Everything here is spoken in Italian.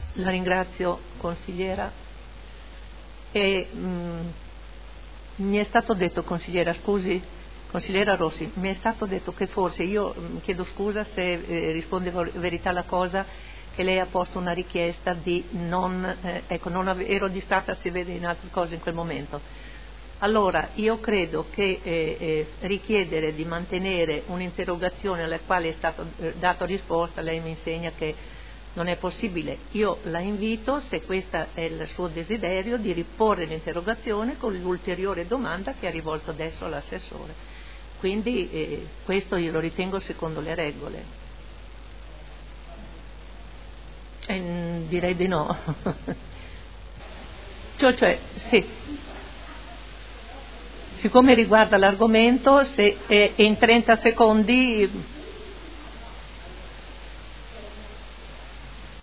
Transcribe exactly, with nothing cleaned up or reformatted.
La ringrazio, consigliera. E, mh, mi è stato detto, consigliera, scusi, consigliera Rossi, mi è stato detto che forse, io mh, chiedo scusa se eh, risponde verità la cosa, che lei ha posto una richiesta di non, eh, ecco, non ave- ero distratta, si vede in altre cose in quel momento. Allora, io credo che eh, eh, richiedere di mantenere un'interrogazione alla quale è stata eh, data risposta, lei mi insegna che non è possibile. Io la invito, se questo è il suo desiderio, di riporre l'interrogazione con l'ulteriore domanda che ha rivolto adesso all'assessore. Quindi eh, questo io lo ritengo secondo le regole. Eh, direi di no. cioè, cioè, sì. Siccome riguarda l'argomento, se eh, in trenta secondi